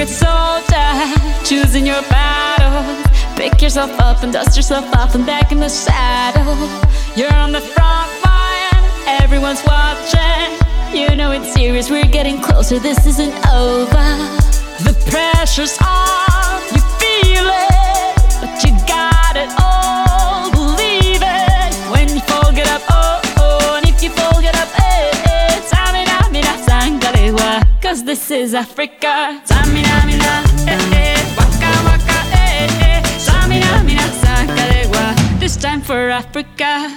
United soldier, choosing your battles. Pick yourself up and dust yourself off and back in the saddle. You're on the front line, everyone's watching. You know it's serious, we're getting closer, this isn't over. The pressure's on, you feel it, but you got it all, believe it. When you fall, get up, oh, oh, and if you fall, get up, eh, eh. Samina, mina, sangalewa, cause this is Africa. Samina, mina, eh, eh, waka, waka, eh, eh. Samina, mina, sangalewa, this time for Africa.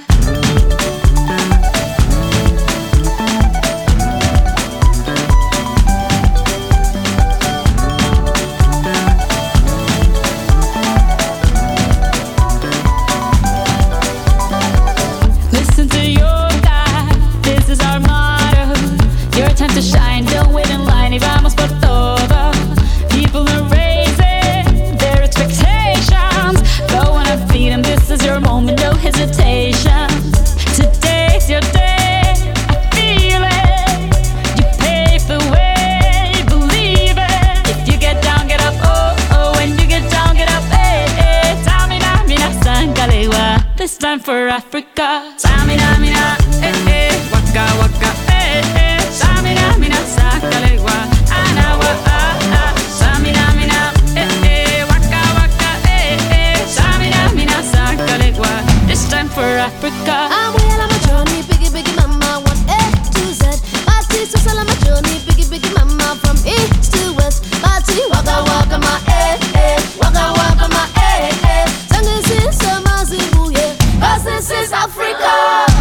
Listen to your God, this is our motto. Your time to shine, don't wait in line. Y vamos por todo. People are raising their expectations. Go on and feed them, this is your moment, no hesitation. Today's your day, I feel it. You pave the way, believe it. If you get down, get up, oh, oh. When you get down, get up, eh, eh. Samina, mina, sangalewa, this time for Africa. Samina, mina, eh, eh. Waka, waka, eh, eh. Samina, mina, sangalewa, anawa, ah, ah. Samina, mina, eh, eh. Waka, waka, eh, eh. Samina, mina, sangalewa, this time for Africa. I'm well on my journey, biggie, biggie mama, 1A to Z. My sister's all on my journey, biggie, biggie mama, from east to west. My tea, waka, waka, my eh, eh. Waka, waka, my eh, eh. Sangin' since summer, Zimbabwe, yeah. 'Cause this is Africa.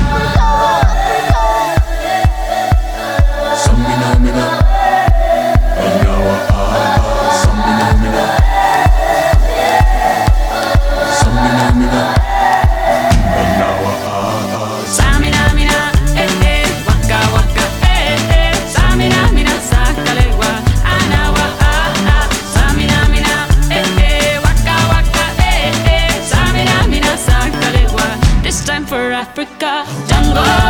Samina, mina, anawa, ah, samina, mina. Samina, mina, anawa, ah, Samina, mina, eh, eh. Waka, waka, eh, eh. Samina, mina, sangalewa, anawa, ah, ah. Samina, mina, eh, eh. Waka, waka, eh, eh. Samina, mina, sangalewa, this time for Africa. Jungle.